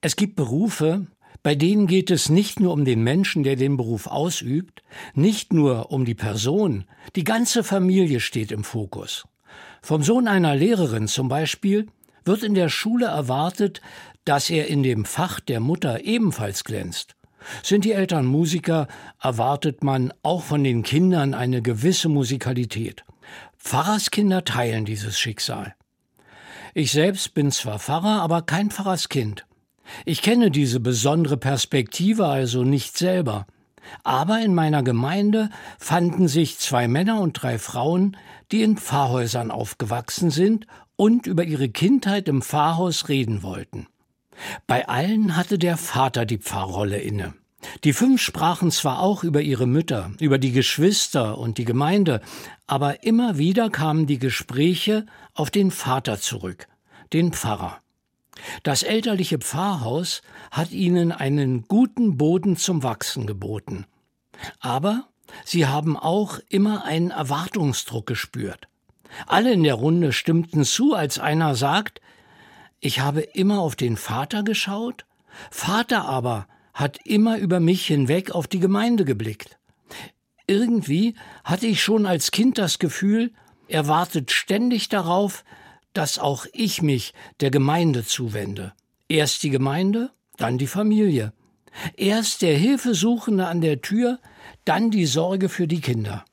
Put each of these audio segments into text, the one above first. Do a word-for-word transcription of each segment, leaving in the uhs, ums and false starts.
Es gibt Berufe, bei denen geht es nicht nur um den Menschen, der den Beruf ausübt, nicht nur um die Person, die ganze Familie steht im Fokus. Vom Sohn einer Lehrerin zum Beispiel wird in der Schule erwartet, dass er in dem Fach der Mutter ebenfalls glänzt. Sind die Eltern Musiker, erwartet man auch von den Kindern eine gewisse Musikalität. Pfarrerskinder teilen dieses Schicksal. Ich selbst bin zwar Pfarrer, aber kein Pfarrerskind. Ich kenne diese besondere Perspektive also nicht selber. Aber in meiner Gemeinde fanden sich zwei Männer und drei Frauen, die in Pfarrhäusern aufgewachsen sind und über ihre Kindheit im Pfarrhaus reden wollten. Bei allen hatte der Vater die Pfarrrolle inne. Die fünf sprachen zwar auch über ihre Mütter, über die Geschwister und die Gemeinde, aber immer wieder kamen die Gespräche auf den Vater zurück, den Pfarrer. Das elterliche Pfarrhaus hat ihnen einen guten Boden zum Wachsen geboten. Aber sie haben auch immer einen Erwartungsdruck gespürt. Alle in der Runde stimmten zu, als einer sagt: Ich habe immer auf den Vater geschaut, Vater aber hat immer über mich hinweg auf die Gemeinde geblickt. Irgendwie hatte ich schon als Kind das Gefühl, er wartet ständig darauf, dass auch ich mich der Gemeinde zuwende. Erst die Gemeinde, dann die Familie. Erst der Hilfesuchende an der Tür, dann die Sorge für die Kinder.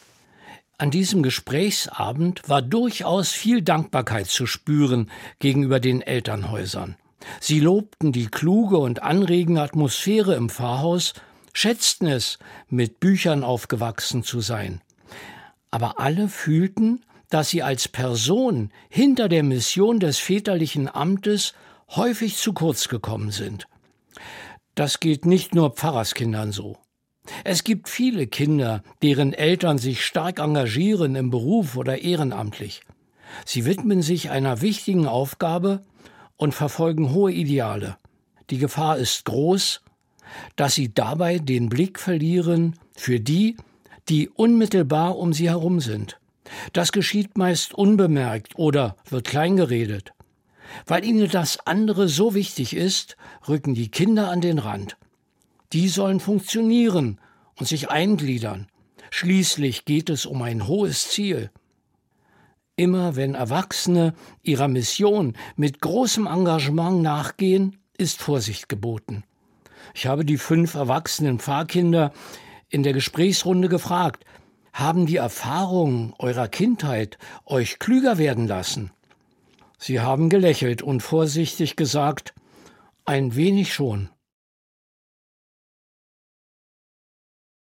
An diesem Gesprächsabend war durchaus viel Dankbarkeit zu spüren gegenüber den Elternhäusern. Sie lobten die kluge und anregende Atmosphäre im Pfarrhaus, schätzten es, mit Büchern aufgewachsen zu sein. Aber alle fühlten, dass sie als Person hinter der Mission des väterlichen Amtes häufig zu kurz gekommen sind. Das geht nicht nur Pfarrerskindern so. Es gibt viele Kinder, deren Eltern sich stark engagieren im Beruf oder ehrenamtlich. Sie widmen sich einer wichtigen Aufgabe und verfolgen hohe Ideale. Die Gefahr ist groß, dass sie dabei den Blick verlieren für die, die unmittelbar um sie herum sind. Das geschieht meist unbemerkt oder wird kleingeredet. Weil ihnen das andere so wichtig ist, rücken die Kinder an den Rand. Die sollen funktionieren und sich eingliedern. Schließlich geht es um ein hohes Ziel. Immer wenn Erwachsene ihrer Mission mit großem Engagement nachgehen, ist Vorsicht geboten. Ich habe die fünf erwachsenen Pfarrkinder in der Gesprächsrunde gefragt: Haben die Erfahrungen eurer Kindheit euch klüger werden lassen? Sie haben gelächelt und vorsichtig gesagt: Ein wenig schon.